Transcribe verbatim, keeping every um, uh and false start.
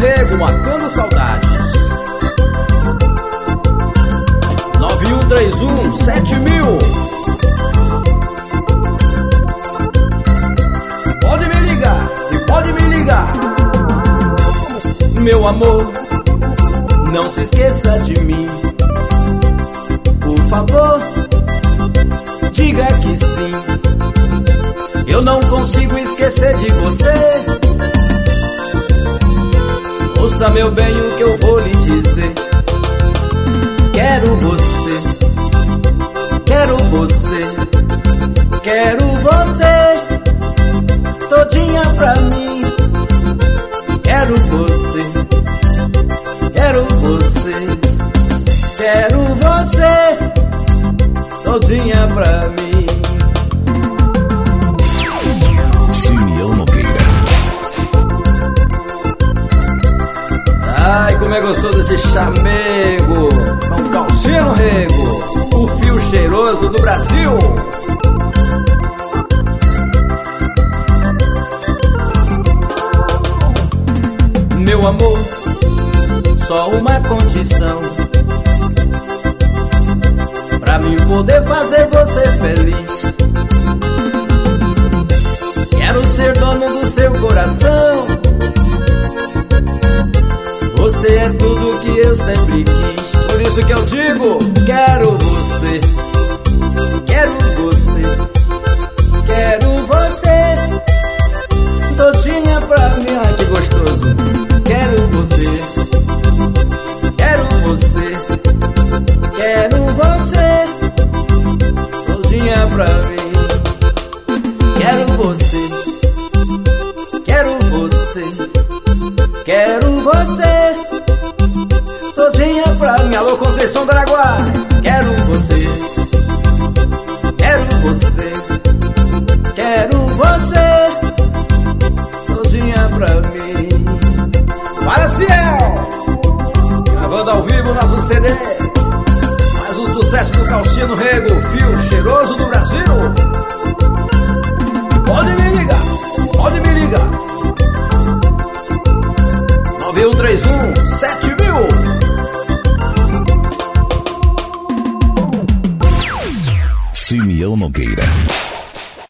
Rego, matando saudades. Nove um três um sete mil. Pode me ligar, e pode me ligar. Meu amor, não se esqueça de mim. Por favor, diga que sim. Eu não consigo esquecer de você. Ouça, meu bem, o que eu vou lhe dizer. Quero você, quero você, quero você todinha pra mim. Quero você, quero você, quero você todinha pra mim. Simeão Nogueira. Ai, como é gostoso desse chamego com Calcino Rego, o fio cheiroso do Brasil. Meu amor, só uma condição pra mim poder fazer você feliz. Quero ser dono do seu coração. Você é tudo que eu sempre quis. Por isso que eu digo, quero você, quero você, quero você todinha pra mim. Ai, que gostoso. Quero você, quero você, quero você todinha pra mim. Quero você, quero você, quero você todinha pra mim. Alô, Conceição do Araguá. Quero você, quero você, quero você todinha pra mim. Para, Ciel! Gravando ao vivo nosso C D. Mais um sucesso do Calcino Rego, fio cheiroso do Brasil. Pode me ligar, pode me ligar. Nove um três um sete mil. Simeão Nogueira.